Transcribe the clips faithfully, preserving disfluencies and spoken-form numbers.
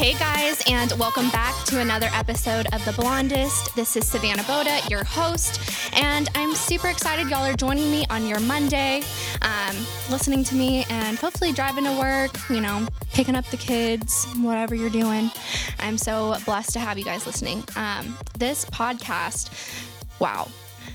Hey guys, and welcome back to another episode of The Blondest. This is Savannah Boda, your host, and I'm super excited y'all are joining me on your Monday, um, listening to me and hopefully driving to work, you know, picking up the kids, whatever you're doing. I'm so blessed to have you guys listening. Um, this podcast, wow.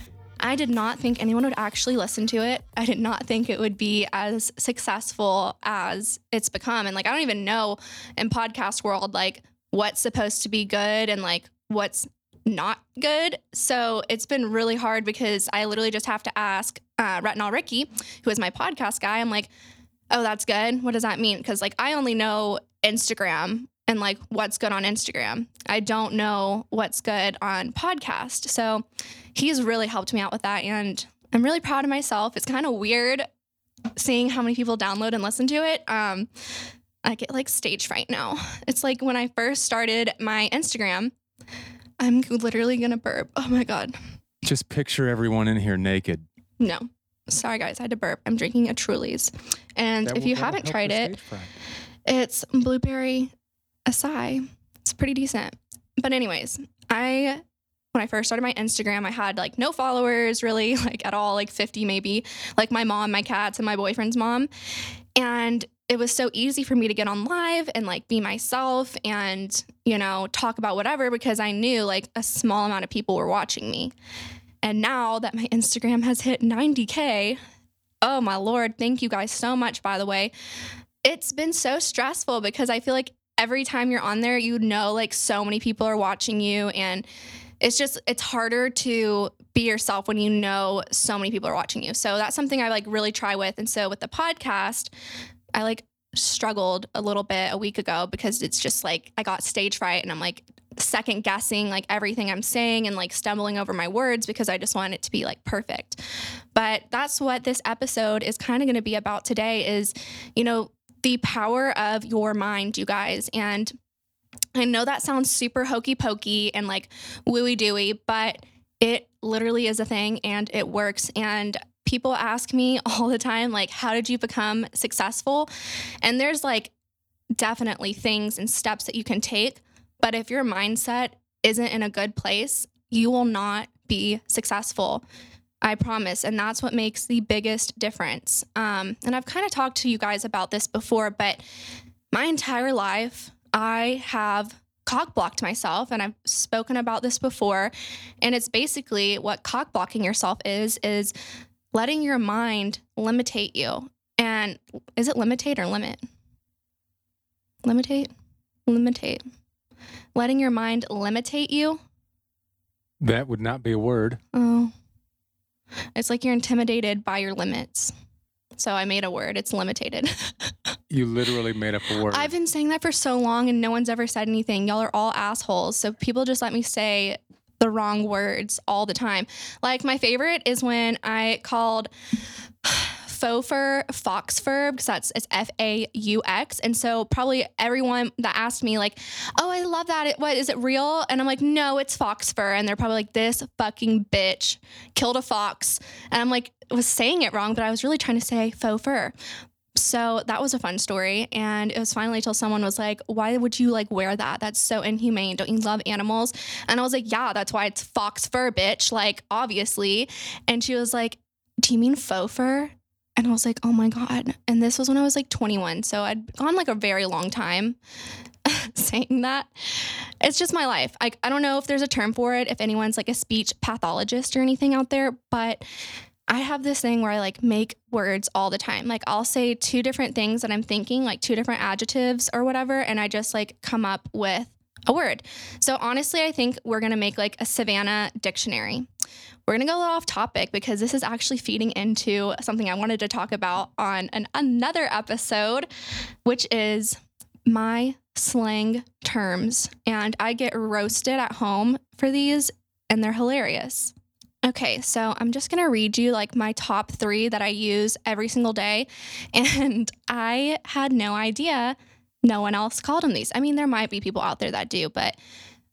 I did not think anyone would actually listen to it. I did not think it would be as successful as it's become. And like, I don't even know in podcast world, like what's supposed to be good and like what's not good. So it's been really hard because I literally just have to ask uh, Retinol Ricky, who is my podcast guy. I'm like, oh, that's good. What does that mean? Because like, I only know Instagram and like what's good on Instagram. I don't know what's good on podcast. So he's really helped me out with that. And I'm really proud of myself. It's kind of weird seeing how many people download and listen to it. Um, I get like stage fright now. It's like when I first started my Instagram, I'm literally going to burp. Oh my God. Just picture everyone in here naked. No. Sorry guys, I had to burp. I'm drinking a Truly's. And That if will- you that'll haven't help tried the it, stage fright. it's blueberry acai. It's pretty decent. But anyways, I, when I first started my Instagram, I had like no followers really, like at all, like fifty maybe, like my mom, my cats, and my boyfriend's mom. And it was so easy for me to get on live and like be myself and, you know, talk about whatever because I knew like a small amount of people were watching me. And now that my Instagram has hit ninety K, oh my Lord, thank you guys so much, by the way. It's been so stressful because I feel like every time you're on there, you know, like so many people are watching you, and it's just, it's harder to be yourself when you know so many people are watching you. So that's something I like really try with. And so with the podcast, I like struggled a little bit a week ago because it's just like, I got stage fright and I'm like second guessing like everything I'm saying and like stumbling over my words because I just want it to be like perfect. But that's what this episode is kind of going to be about today is, you know, the power of your mind, you guys. And I know that sounds super hokey pokey and like wooey dooey, but it literally is a thing and it works. And people ask me all the time, like, how did you become successful? And there's like definitely things and steps that you can take. But if your mindset isn't in a good place, you will not be successful. I promise. And that's what makes the biggest difference. Um, and I've kind of talked to you guys about this before, but my entire life, I have cock blocked myself, and I've spoken about this before. And it's basically what cock blocking yourself is, is letting your mind limitate you. And is it limitate or limit? Limitate? Limitate. Letting your mind limitate you. That would not be a word. Oh. It's like you're intimidated by your limits. So I made a word. It's limitated. You literally made up a word. I've been saying that for so long and no one's ever said anything. Y'all are all assholes. So people just let me say the wrong words all the time. Like my favorite is when I called faux fur fox fur because that's it's F A U X. And so probably everyone that asked me like, oh, I love that. It, what is it real? And I'm like, no, it's fox fur. And they're probably like, this fucking bitch killed a fox. And I'm like, I was saying it wrong, but I was really trying to say faux fur. So that was a fun story. And it was finally till someone was like, why would you like wear that? That's so inhumane. Don't you love animals? And I was like, yeah, that's why it's fox fur, bitch. Like, obviously. And she was like, do you mean faux fur? And I was like, oh my God. And this was when I was like twenty-one. So I'd gone like a very long time saying that. It's just my life. I, I don't know if there's a term for it, if anyone's like a speech pathologist or anything out there, but I have this thing where I like make words all the time. Like I'll say two different things that I'm thinking, like two different adjectives or whatever. And I just like come up with a word. So honestly, I think we're going to make like a Savannah dictionary. We're going to go a little off topic because this is actually feeding into something I wanted to talk about on an, another episode, which is my slang terms. And I get roasted at home for these and they're hilarious. Okay, so I'm just going to read you like my top three that I use every single day. And I had no idea no one else called them these. I mean, there might be people out there that do, but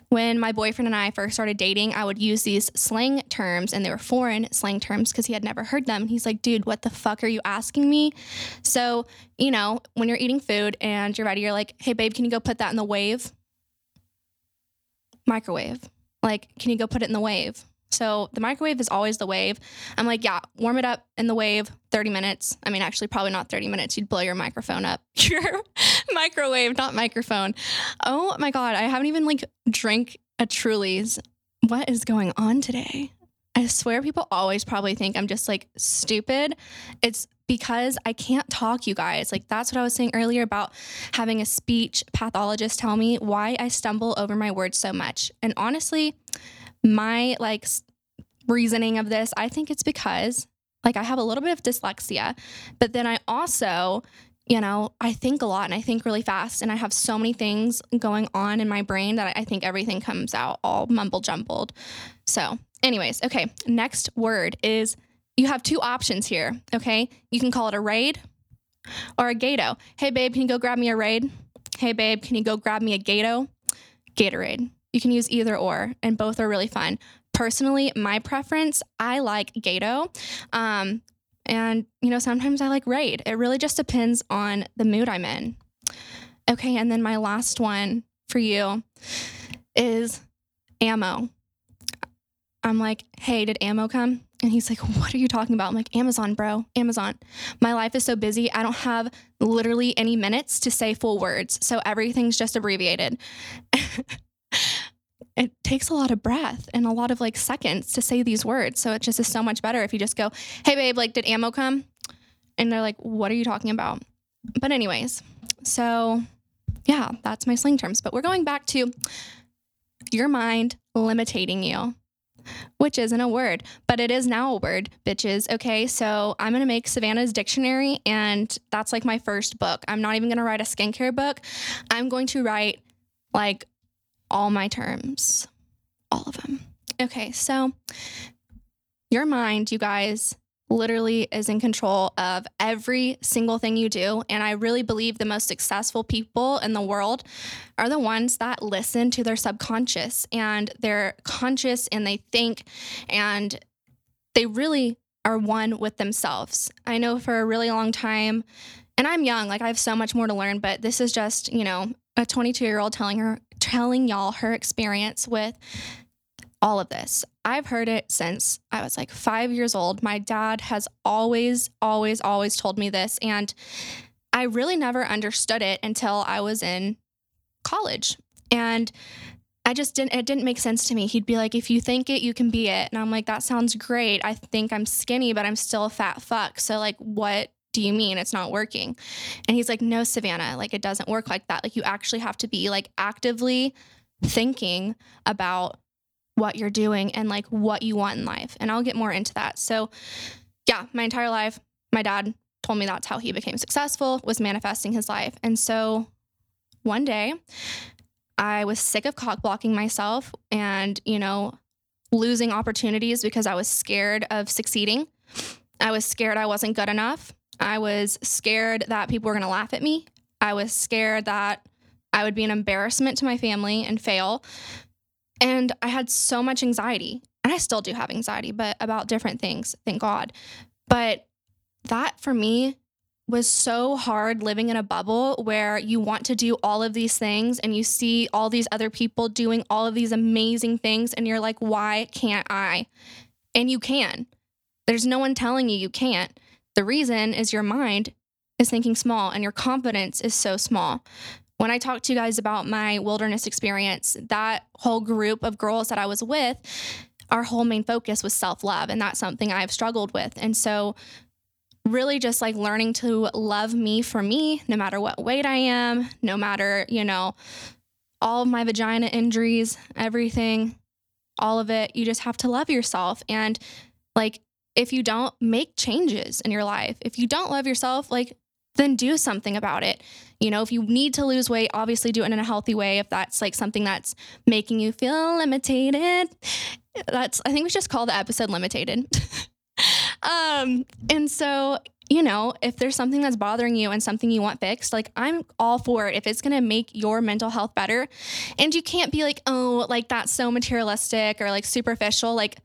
when my boyfriend and I first started dating, I would use these slang terms, and they were foreign slang terms because he had never heard them. And he's like, dude, what the fuck are you asking me? So, you know, when you're eating food and you're ready, you're like, hey, babe, can you go put that in the wave? Microwave. Like, can you go put it in the wave? So the microwave is always the wave. I'm like, yeah, warm it up in the wave, thirty minutes. I mean, actually, probably not thirty minutes. You'd blow your microphone up. Your microwave, not microphone. Oh my God. I haven't even like drank a Truly's. What is going on today? I swear people always probably think I'm just like stupid. It's because I can't talk, you guys. Like, that's what I was saying earlier about having a speech pathologist tell me why I stumble over my words so much. And honestly, my like reasoning of this, I think it's because like I have a little bit of dyslexia, but then I also, you know, I think a lot and I think really fast, and I have so many things going on in my brain that I think everything comes out all mumble jumbled. So anyways, okay. Next word is, you have two options here. Okay. You can call it a raid or a Gato. Hey babe, can you go grab me a raid? Hey babe, can you go grab me a Gato? Gatorade. You can use either or, and both are really fun. Personally, my preference, I like Gato. Um, and, you know, sometimes I like Raid. It really just depends on the mood I'm in. Okay, and then my last one for you is ammo. I'm like, hey, did ammo come? And he's like, what are you talking about? I'm like, Amazon, bro, Amazon. My life is so busy. I don't have literally any minutes to say full words. So everything's just abbreviated. It takes a lot of breath and a lot of like seconds to say these words. So it just is so much better if you just go, hey babe, like, did ammo come? And they're like, what are you talking about? But anyways, so yeah, that's my slang terms. But we're going back to your mind limiting you, which isn't a word, but it is now a word, bitches. Okay. So I'm going to make Savannah's dictionary, and that's like my first book. I'm not even going to write a skincare book. I'm going to write like all my terms, all of them. Okay, so your mind, you guys, literally is in control of every single thing you do. And I really believe the most successful people in the world are the ones that listen to their subconscious, and they're conscious and they think, and they really are one with themselves. I know for a really long time, and I'm young, like I have so much more to learn, but this is just, you know, a twenty-two year old telling her, telling y'all her experience with all of this. I've heard it since I was like five years old. My dad has always, always, always told me this. And I really never understood it until I was in college. And I just didn't, it didn't make sense to me. He'd be like, if you think it, you can be it. And I'm like, that sounds great. I think I'm skinny, but I'm still a fat fuck. So like, what do you mean it's not working? And he's like, no, Savannah, like it doesn't work like that. Like you actually have to be like actively thinking about what you're doing and like what you want in life. And I'll get more into that. So yeah, my entire life, my dad told me that's how he became successful, was manifesting his life. And so one day I was sick of cock blocking myself and, you know, losing opportunities because I was scared of succeeding. I was scared I wasn't good enough. I was scared that people were going to laugh at me. I was scared that I would be an embarrassment to my family and fail. And I had so much anxiety, and I still do have anxiety, but about different things, thank God. But that for me was so hard, living in a bubble where you want to do all of these things and you see all these other people doing all of these amazing things. And you're like, why can't I? And you can. There's no one telling you you can't. The reason is your mind is thinking small and your confidence is so small. When I talked to you guys about my wilderness experience, that whole group of girls that I was with, our whole main focus was self-love. And that's something I've struggled with. And so really just like learning to love me for me, no matter what weight I am, no matter, you know, all of my vagina injuries, everything, all of it, you just have to love yourself. And like, if you don't, make changes in your life. If you don't love yourself, like, then do something about it. You know, if you need to lose weight, obviously do it in a healthy way. If that's like something that's making you feel limited, that's, I think we should just call the episode limited. um, and so, you know, if there's something that's bothering you and something you want fixed, like I'm all for it if it's going to make your mental health better. And you can't be like, oh, like that's so materialistic or like superficial. Like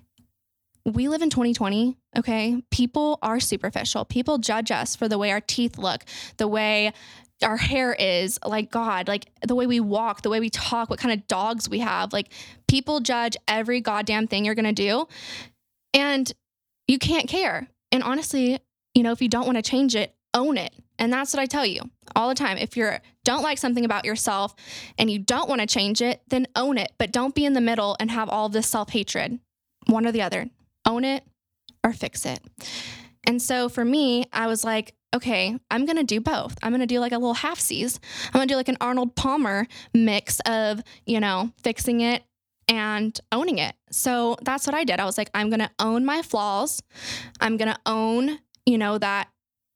we live in twenty twenty. Okay. People are superficial. People judge us for the way our teeth look, the way our hair is, like God, like the way we walk, the way we talk, what kind of dogs we have. Like people judge every goddamn thing you're going to do. And you can't care. And honestly, you know, if you don't want to change it, own it. And that's what I tell you all the time. If you don't like something about yourself and you don't want to change it, then own it. But don't be in the middle and have all of this self-hatred. One or the other. Own it or fix it. And so for me, I was like, okay, I'm going to do both. I'm going to do like a little half-seas. I'm going to do like an Arnold Palmer mix of, you know, fixing it and owning it. So that's what I did. I was like, I'm going to own my flaws. I'm going to own, you know, that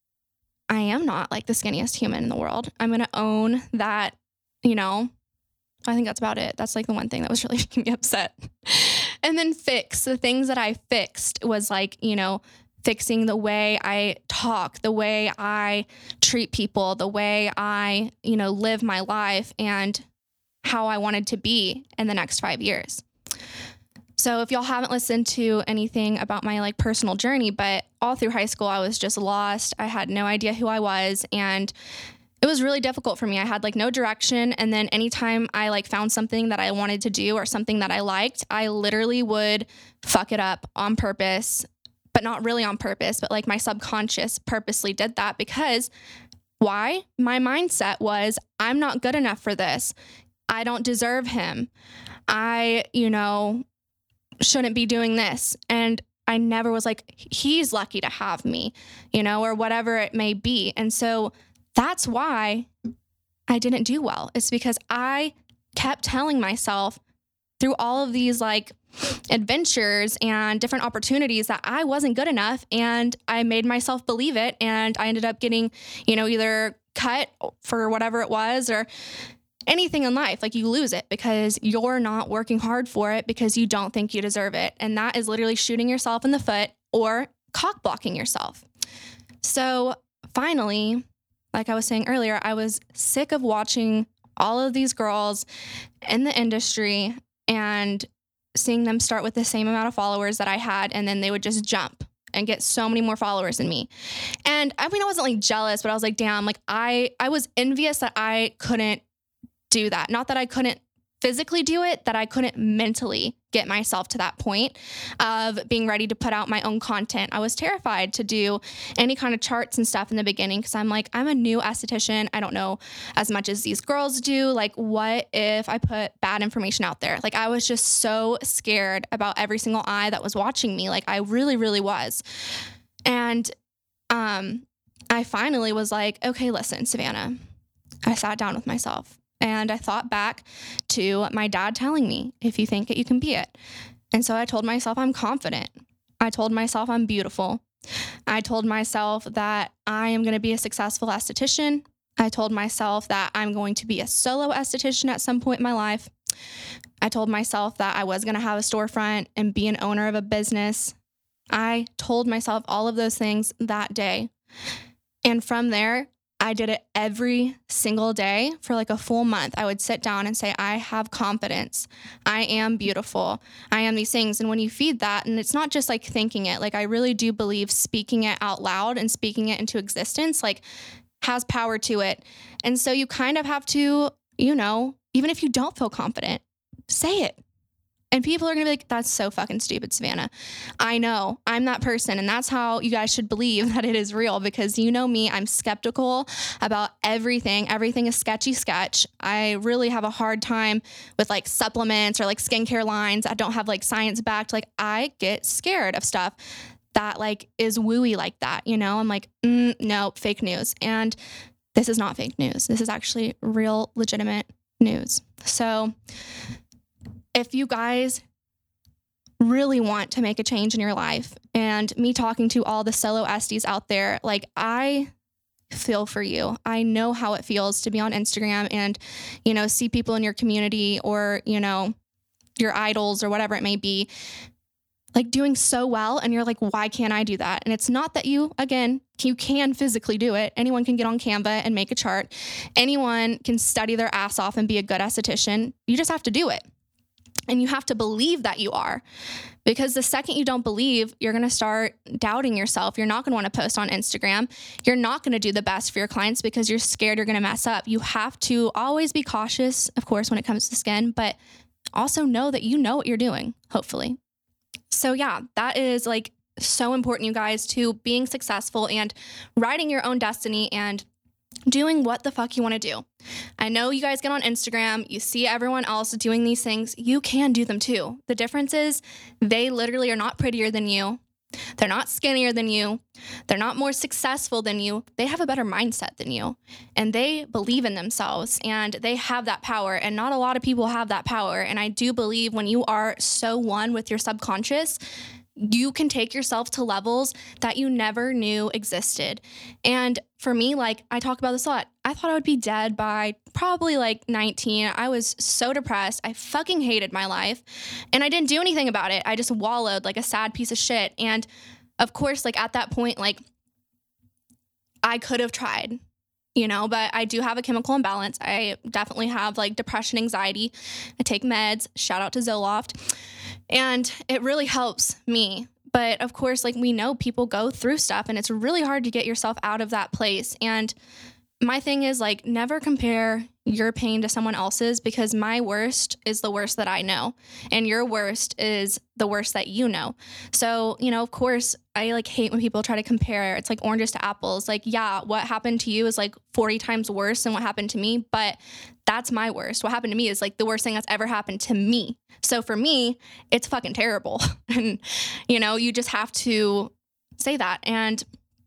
I am not like the skinniest human in the world. I'm going to own that, you know, I think that's about it. That's like the one thing that was really making me upset. And then fix the things that I fixed was like, you know, fixing the way I talk, the way I treat people, the way I, you know, live my life and how I wanted to be in the next five years. So if y'all haven't listened to anything about my like personal journey, but all through high school, I was just lost. I had no idea who I was. And it was really difficult for me. I had like no direction. And then anytime I like found something that I wanted to do or something that I liked, I literally would fuck it up on purpose, but not really on purpose, but like my subconscious purposely did that because why? My mindset was, I'm not good enough for this. I don't deserve him. I, you know, shouldn't be doing this. And I never was like, he's lucky to have me, you know, or whatever it may be. And so that's why I didn't do well. It's because I kept telling myself through all of these like adventures and different opportunities that I wasn't good enough. And I made myself believe it. And I ended up getting, you know, either cut for whatever it was or anything in life. Like you lose it because you're not working hard for it because you don't think you deserve it. And that is literally shooting yourself in the foot or cock blocking yourself. So finally, like I was saying earlier, I was sick of watching all of these girls in the industry and seeing them start with the same amount of followers that I had, and then they would just jump and get so many more followers than me. And I mean, I wasn't like jealous, but I was like, damn, like I, I was envious that I couldn't do that. Not that I couldn't physically do it, that I couldn't mentally get myself to that point of being ready to put out my own content. I was terrified to do any kind of charts and stuff in the beginning because I'm like, I'm a new esthetician. I don't know as much as these girls do. Like, what if I put bad information out there? Like, I was just so scared about every single eye that was watching me. Like, I really, really was. And um, I finally was like, okay, listen, Savannah. I sat down with myself. And I thought back to my dad telling me, if you think it, you can be it. And so I told myself I'm confident. I told myself I'm beautiful. I told myself that I am going to be a successful esthetician. I told myself that I'm going to be a solo esthetician at some point in my life. I told myself that I was going to have a storefront and be an owner of a business. I told myself all of those things that day. And from there, I did it every single day for like a full month. I would sit down and say, I have confidence. I am beautiful. I am these things. And when you feed that, and it's not just like thinking it, like I really do believe speaking it out loud and speaking it into existence, like has power to it. And so you kind of have to, you know, even if you don't feel confident, say it. And people are going to be like, that's so fucking stupid, Savannah. I know. I'm that person. And that's how you guys should believe that it is real because you know me, I'm skeptical about everything. Everything is sketchy sketch. I really have a hard time with like supplements or like skincare lines. I don't have like science backed. Like I get scared of stuff that like is wooey like that. You know, I'm like, mm, no, fake news. And this is not fake news. This is actually real, legitimate news. So if you guys really want to make a change in your life, and me talking to all the solo esties out there, like I feel for you. I know how it feels to be on Instagram and, you know, see people in your community or, you know, your idols or whatever it may be, like doing so well and you're like, why can't I do that? And it's not that you, again, you can physically do it. Anyone can get on Canva and make a chart. Anyone can study their ass off and be a good esthetician. You just have to do it. And you have to believe that you are, because the second you don't believe, you're going to start doubting yourself. You're not going to want to post on Instagram. You're not going to do the best for your clients because you're scared you're going to mess up. You have to always be cautious, of course, when it comes to skin, but also know that you know what you're doing, hopefully. So yeah, that is like so important, you guys, to being successful and writing your own destiny and doing what the fuck you want to do. I know you guys get on Instagram, you see everyone else doing these things. You can do them too. The difference is they literally are not prettier than you. They're not skinnier than you. They're not more successful than you. They have a better mindset than you, and they believe in themselves, and they have that power, and not a lot of people have that power. And I do believe when you are so one with your subconscious, you can take yourself to levels that you never knew existed. And for me, like I talk about this a lot, I thought I would be dead by probably like nineteen. I was so depressed. I fucking hated my life and I didn't do anything about it. I just wallowed like a sad piece of shit. And of course, like at that point, like I could have tried, you know, but I do have a chemical imbalance. I definitely have like depression, anxiety. I take meds, shout out to Zoloft. And it really helps me. But of course, like we know people go through stuff and it's really hard to get yourself out of that place. And my thing is like, never compare your pain to someone else's, because my worst is the worst that I know. And your worst is the worst that you know. So, you know, of course, I like hate when people try to compare. It's like oranges to apples. Like, yeah, what happened to you is like forty times worse than what happened to me. But that's my worst. What happened to me is like the worst thing that's ever happened to me. So for me, it's fucking terrible. And, you know, you just have to say that. And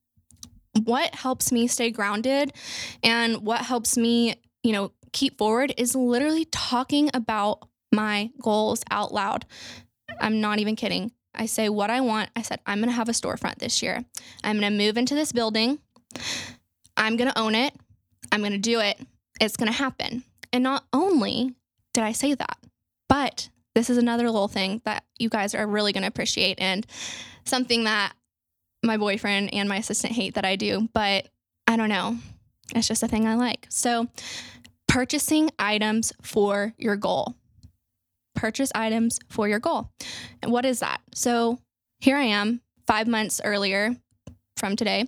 what helps me stay grounded and what helps me, you know, keep forward is literally talking about my goals out loud. I'm not even kidding. I say what I want. I said, I'm going to have a storefront this year. I'm going to move into this building. I'm going to own it. I'm going to do it. It's going to happen. And not only did I say that, but this is another little thing that you guys are really going to appreciate, and something that my boyfriend and my assistant hate that I do, but I don't know. It's just a thing I like. So purchasing items for your goal. Purchase items for your goal. And what is that? So here I am five months earlier from today,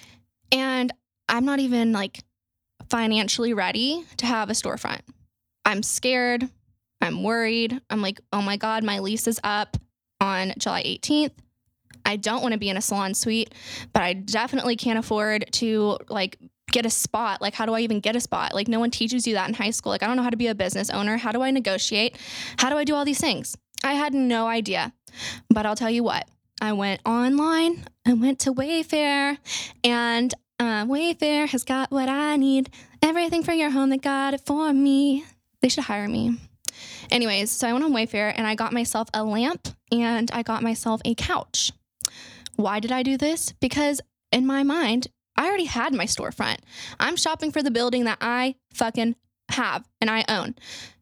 and I'm not even like financially ready to have a storefront. I'm scared. I'm worried. I'm like, oh my God, my lease is up on July eighteenth. I don't want to be in a salon suite, but I definitely can't afford to like get a spot. Like, how do I even get a spot? Like, no one teaches you that in high school. Like, I don't know how to be a business owner. How do I negotiate? How do I do all these things? I had no idea, but I'll tell you what, I went online. I went to Wayfair, and uh, Wayfair has got what I need. Everything for your home. They got it for me. They should hire me. Anyways, so I went on Wayfair and I got myself a lamp and I got myself a couch. Why did I do this? Because in my mind, I already had my storefront. I'm shopping for the building that I fucking have and I own.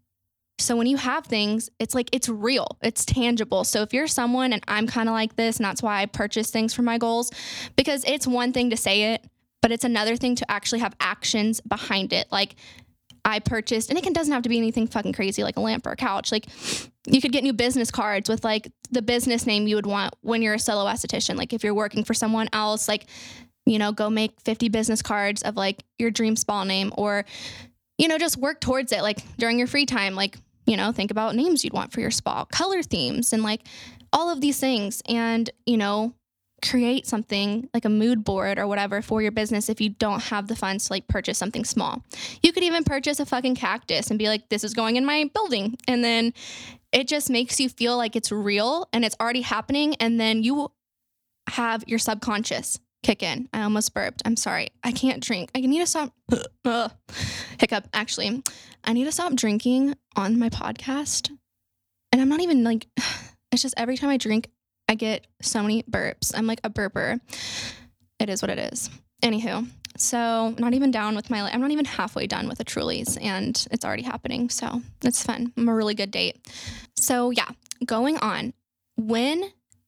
So when you have things, it's like, it's real, it's tangible. So if you're someone, and I'm kind of like this, and that's why I purchase things for my goals, because it's one thing to say it, but it's another thing to actually have actions behind it. Like, I purchased, and it can, doesn't have to be anything fucking crazy like a lamp or a couch. Like, you could get new business cards with like the business name you would want when you're a solo esthetician. Like, if you're working for someone else, like, you know, go make fifty business cards of like your dream spa name, or, you know, just work towards it. Like during your free time, like, you know, think about names you'd want for your spa, color themes, and like all of these things. And, you know, create something like a mood board or whatever for your business if you don't have the funds to like purchase something small. You could even purchase a fucking cactus and be like, this is going in my building. And then it just makes you feel like it's real and it's already happening. And then you have your subconscious kick in. I almost burped. I'm sorry. I can't drink. I need to stop. Ugh. Hiccup. Actually, I need to stop drinking on my podcast. And I'm not even like, it's just every time I drink, I get so many burps. I'm like a burper. It is what it is. Anywho, so not even down with my, I'm not even halfway done with the Trulies, and it's already happening. So it's fun. I'm a really good date. So yeah, going on. When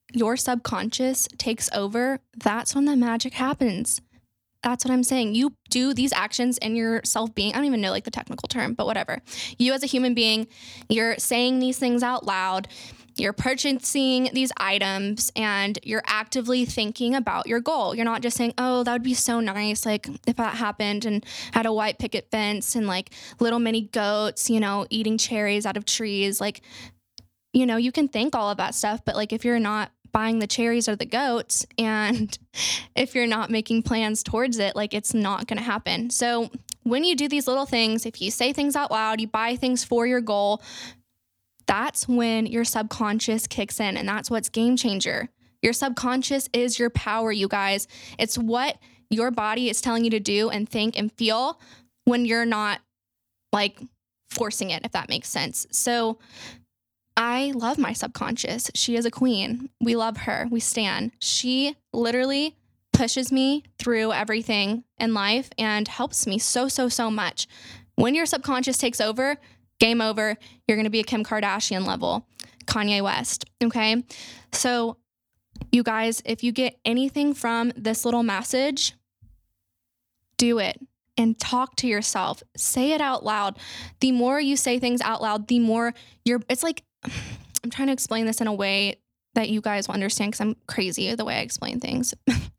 your subconscious takes over, that's when the magic happens. That's what I'm saying. You do these actions in your self-being. I don't even know like the technical term, but whatever. You as a human being, you're saying these things out loud. You're purchasing these items and you're actively thinking about your goal. You're not just saying, oh, that would be so nice. Like if that happened and had a white picket fence and like little mini goats, you know, eating cherries out of trees. Like, you know, you can think all of that stuff, but like if you're not buying the cherries or the goats and if you're not making plans towards it, like it's not going to happen. So when you do these little things, if you say things out loud, you buy things for your goal, that's when your subconscious kicks in. And that's what's game changer. Your subconscious is your power, you guys. It's what your body is telling you to do and think and feel when you're not like forcing it, if that makes sense. So I love my subconscious. She is a queen. We love her. We stan. She literally pushes me through everything in life and helps me so, so, so much. When your subconscious takes over, game over. You're going to be a Kim Kardashian level, Kanye West. Okay. So you guys, if you get anything from this little message, do it and talk to yourself. Say it out loud. The more you say things out loud, the more you're, it's like, I'm trying to explain this in a way that you guys will understand because I'm crazy the way I explain things.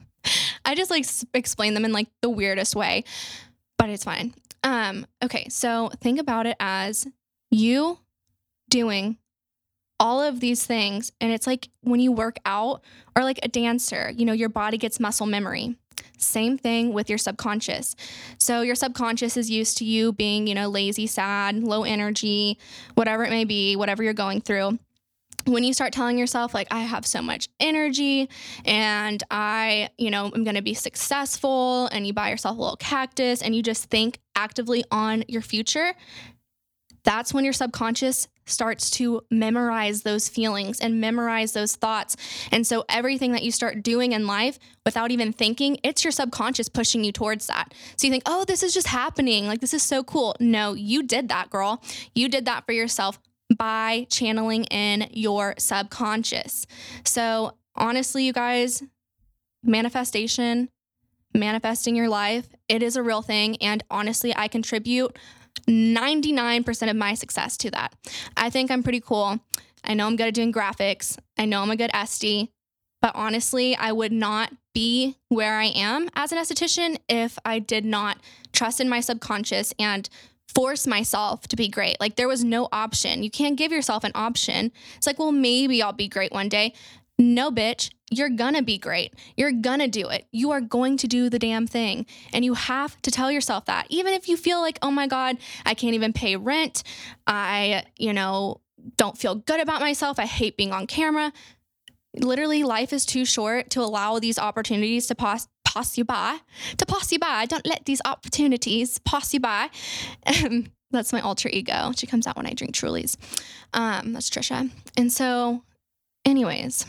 I just like explain them in like the weirdest way, but it's fine. Um, okay. So think about it as you doing all of these things. And it's like when you work out or like a dancer, you know, your body gets muscle memory. Same thing with your subconscious. So your subconscious is used to you being, you know, lazy, sad, low energy, whatever it may be, whatever you're going through. When you start telling yourself like, I have so much energy and I, you know, I'm going to be successful, and you buy yourself a little cactus and you just think actively on your future, that's when your subconscious starts to memorize those feelings and memorize those thoughts. And so everything that you start doing in life without even thinking, it's your subconscious pushing you towards that. So you think, oh, this is just happening. Like, this is so cool. No, you did that, girl. You did that for yourself by channeling in your subconscious. So honestly, you guys, manifestation, manifesting your life, it is a real thing. And honestly, I contribute ninety-nine percent of my success to that. I think I'm pretty cool. I know I'm good at doing graphics. I know I'm a good esty, but honestly, I would not be where I am as an esthetician if I did not trust in my subconscious and force myself to be great. Like, there was no option. You can't give yourself an option. It's like, well, maybe I'll be great one day. No, bitch, you're gonna be great. You're gonna do it. You are going to do the damn thing. And you have to tell yourself that. Even if you feel like, oh my God, I can't even pay rent. I, you know, don't feel good about myself. I hate being on camera. Literally, life is too short to allow these opportunities to pass pass you by, to pass you by. Don't let these opportunities pass you by. Um, that's my alter ego. She comes out when I drink Trulies. Um, that's Trisha. And so anyways,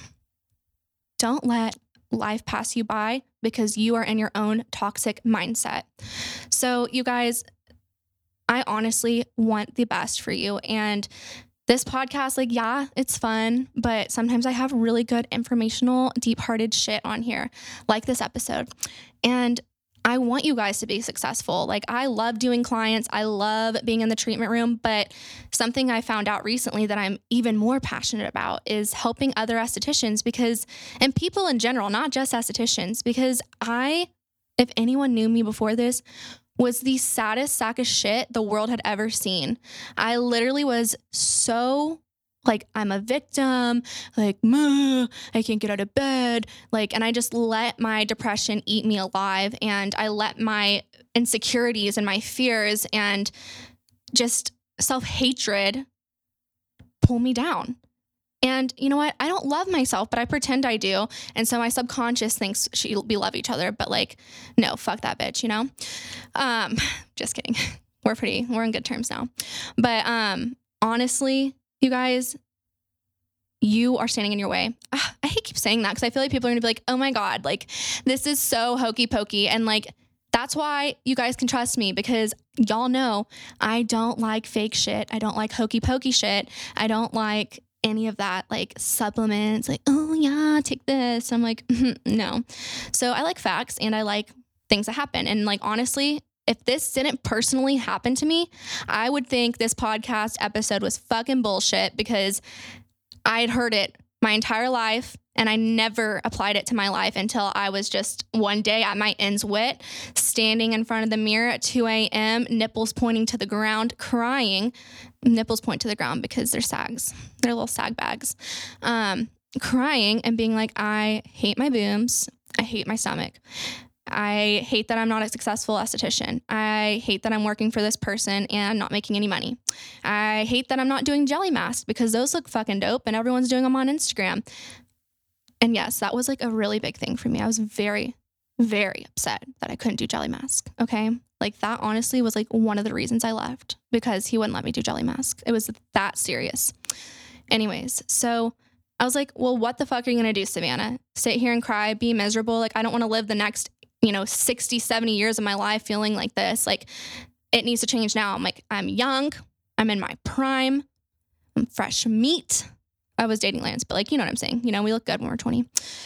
don't let life pass you by because you are in your own toxic mindset. So you guys, I honestly want the best for you. And this podcast, like, yeah, it's fun, but sometimes I have really good informational, deep-hearted shit on here, like this episode. And I want you guys to be successful. Like, I love doing clients. I love being in the treatment room, but something I found out recently that I'm even more passionate about is helping other estheticians because, and people in general, not just estheticians, because I, if anyone knew me before this, was the saddest sack of shit the world had ever seen. I literally was so like, I'm a victim, like, I can't get out of bed. Like, and I just let my depression eat me alive. And I let my insecurities and my fears and just self-hatred pull me down. And you know what? I don't love myself, but I pretend I do. And so my subconscious thinks she, we love each other, but like, no, fuck that bitch, you know? Um, just kidding. We're pretty, we're on good terms now. But um, honestly, you guys, you are standing in your way. Ugh, I hate keep saying that because I feel like people are going to be like, oh my God, like this is so hokey pokey. And like, that's why you guys can trust me because y'all know I don't like fake shit. I don't like hokey pokey shit. I don't like any of that, like supplements, like, oh yeah, take this. I'm like, no. So I like facts and I like things that happen. And like, honestly, if this didn't personally happen to me, I would think this podcast episode was fucking bullshit because I had heard it my entire life and I never applied it to my life until I was just one day at my ends wit, standing in front of the mirror at two a.m., nipples pointing to the ground, crying. Nipples point to the ground because they're sags. They're little sag bags. Um, crying and being like, I hate my booms. I hate my stomach. I hate that I'm not a successful esthetician. I hate that I'm working for this person and not making any money. I hate that I'm not doing jelly masks because those look fucking dope and everyone's doing them on Instagram. And yes, that was like a really big thing for me. I was very, very upset that I couldn't do jelly mask. Okay. Like that honestly was like one of the reasons I left because he wouldn't let me do jelly mask. It was that serious. Anyways, so I was like, well, what the fuck are you going to do, Savannah? Sit here and cry, be miserable. Like, I don't want to live the next, you know, sixty, seventy years of my life feeling like this. Like, it needs to change now. I'm like, I'm young. I'm in my prime. I'm fresh meat. I was dating Lance, but like, you know what I'm saying? You know, we look good when we're twenty.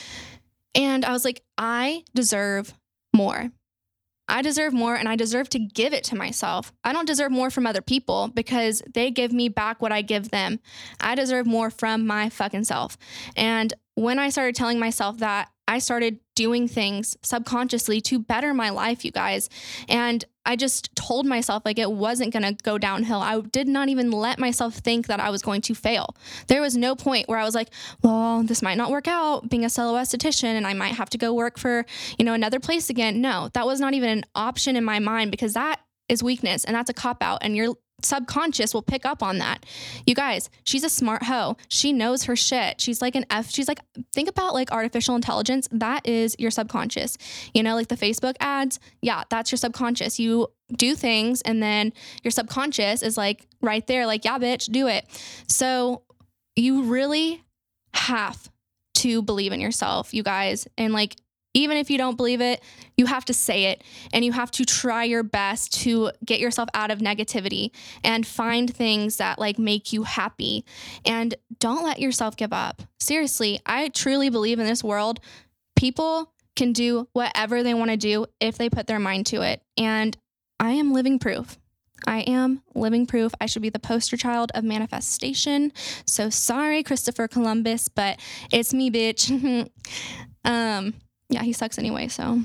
And I was like, I deserve more. I deserve more and I deserve to give it to myself. I don't deserve more from other people because they give me back what I give them. I deserve more from my fucking self. And when I started telling myself that, I started doing things subconsciously to better my life, you guys. And I just told myself like it wasn't going to go downhill. I did not even let myself think that I was going to fail. There was no point where I was like, well, this might not work out being a solo esthetician and I might have to go work for, you know, another place again. No, that was not even an option in my mind because that is weakness and that's a cop out and your subconscious will pick up on that. You guys, she's a smart hoe. She knows her shit. She's like an F. She's like, think about like artificial intelligence. That is your subconscious. You know, like the Facebook ads. Yeah, that's your subconscious. You do things and then your subconscious is like right there, like, yeah, bitch, do it. So you really have to believe in yourself, you guys. And like, even if you don't believe it, you have to say it and you have to try your best to get yourself out of negativity and find things that like make you happy and don't let yourself give up. Seriously, I truly believe in this world, people can do whatever they want to do if they put their mind to it. And I am living proof. I am living proof. I should be the poster child of manifestation. So sorry, Christopher Columbus, but it's me, bitch. um, Yeah, he sucks anyway. So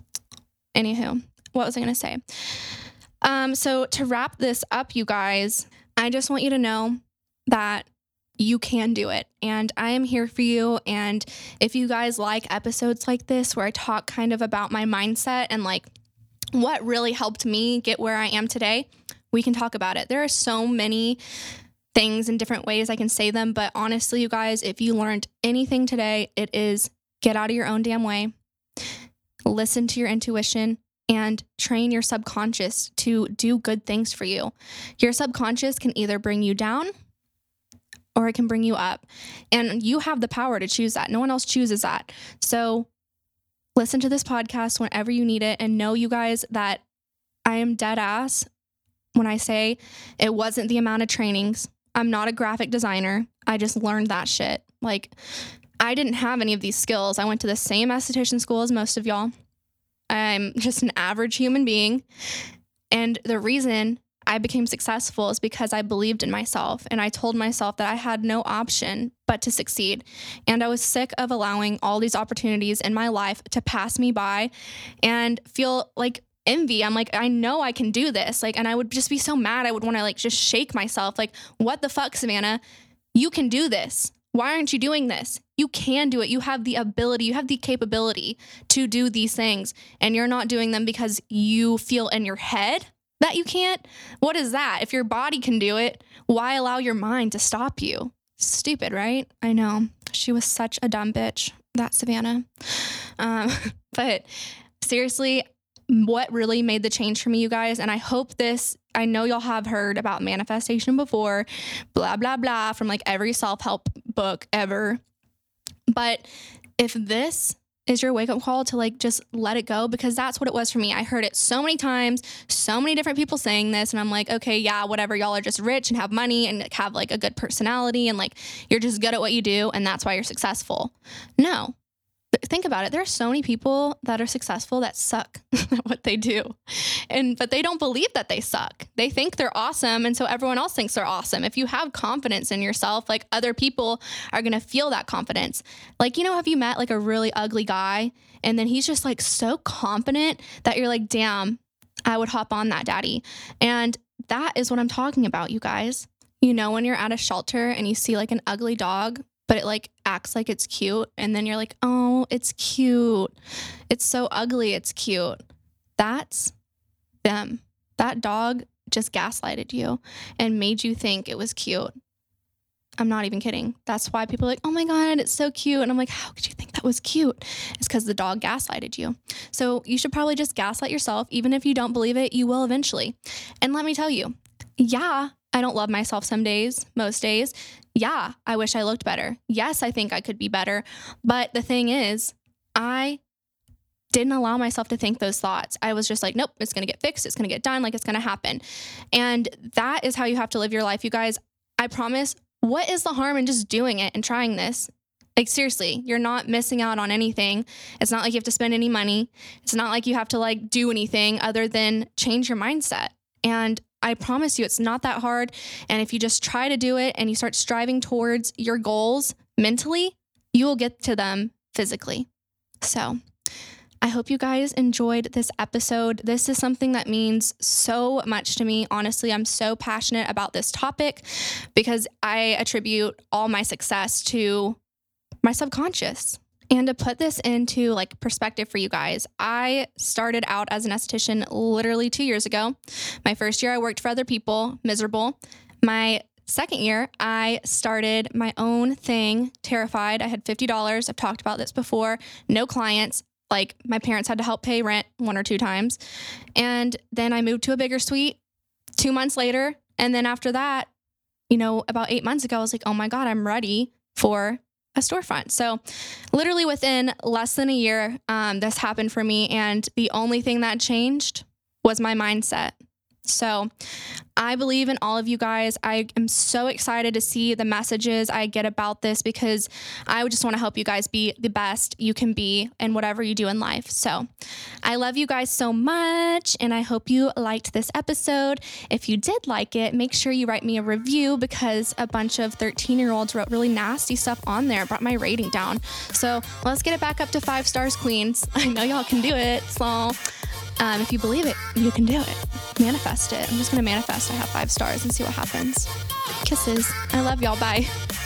anywho, what was I going to say? Um, so to wrap this up, you guys, I just want you to know that you can do it. And I am here for you. And if you guys like episodes like this, where I talk kind of about my mindset and like what really helped me get where I am today, we can talk about it. There are so many things and different ways I can say them. But honestly, you guys, if you learned anything today, it is get out of your own damn way, listen to your intuition, and train your subconscious to do good things for you. Your subconscious can either bring you down or it can bring you up. And you have the power to choose that. No one else chooses that. So listen to this podcast whenever you need it and know, you guys, that I am dead ass when I say it wasn't the amount of trainings. I'm not a graphic designer. I just learned that shit. Like, I didn't have any of these skills. I went to the same esthetician school as most of y'all. I'm just an average human being. And the reason I became successful is because I believed in myself and I told myself that I had no option but to succeed. And I was sick of allowing all these opportunities in my life to pass me by and feel like envy. I'm like, I know I can do this. Like, and I would just be so mad. I would want to like just shake myself. Like, what the fuck, Savannah? You can do this. Why aren't you doing this? You can do it. You have the ability, you have the capability to do these things, and you're not doing them because you feel in your head that you can't. What is that? If your body can do it, why allow your mind to stop you? Stupid, right? I know. She was such a dumb bitch, that Savannah. Um, but seriously, what really made the change for me, you guys, and I hope this, I know y'all have heard about manifestation before, blah, blah, blah, from like every self-help book ever. But if this is your wake-up call to like just let it go, because that's what it was for me. I heard it so many times, so many different people saying this, and I'm like, okay, yeah, whatever, y'all are just rich and have money and have like a good personality and like you're just good at what you do and that's why you're successful. No. Think about it. There are so many people that are successful that suck at what they do. And but they don't believe that they suck. They think they're awesome, and so everyone else thinks they're awesome. If you have confidence in yourself, like other people are going to feel that confidence. Like, you know, have you met like a really ugly guy and then he's just like so confident that you're like, "Damn, I would hop on that, daddy." And that is what I'm talking about, you guys. You know, when you're at a shelter and you see like an ugly dog, but it like acts like it's cute. And then you're like, oh, it's cute. It's so ugly. It's cute. That's them. That dog just gaslighted you and made you think it was cute. I'm not even kidding. That's why people are like, oh my God, it's so cute. And I'm like, how could you think that was cute? It's because the dog gaslighted you. So you should probably just gaslight yourself. Even if you don't believe it, you will eventually. And let me tell you, yeah, I don't love myself some days, most days. Yeah, I wish I looked better. Yes, I think I could be better. But the thing is, I didn't allow myself to think those thoughts. I was just like, nope, it's going to get fixed. It's going to get done. Like it's going to happen. And that is how you have to live your life, you guys. I promise. What is the harm in just doing it and trying this? Like seriously, you're not missing out on anything. It's not like you have to spend any money. It's not like you have to like do anything other than change your mindset. And I promise you, it's not that hard. And if you just try to do it and you start striving towards your goals mentally, you will get to them physically. So I hope you guys enjoyed this episode. This is something that means so much to me. Honestly, I'm so passionate about this topic because I attribute all my success to my subconscious. And to put this into like perspective for you guys, I started out as an esthetician literally two years ago. My first year, I worked for other people, miserable. My second year, I started my own thing, terrified. I had fifty dollars. I've talked about this before. No clients. Like my parents had to help pay rent one or two times. And then I moved to a bigger suite two months later. And then after that, you know, about eight months ago, I was like, oh my God, I'm ready for a storefront. So literally within less than a year, um, this happened for me. And the only thing that changed was my mindset. So I believe in all of you guys. I am so excited to see the messages I get about this because I would just want to help you guys be the best you can be in whatever you do in life. So I love you guys so much, and I hope you liked this episode. If you did like it, make sure you write me a review because a bunch of thirteen-year-olds wrote really nasty stuff on there, brought my rating down. So let's get it back up to five stars, queens. I know y'all can do it. So Um, if you believe it, you can do it. Manifest it. I'm just going to manifest I have five stars and see what happens. Kisses. I love y'all. Bye.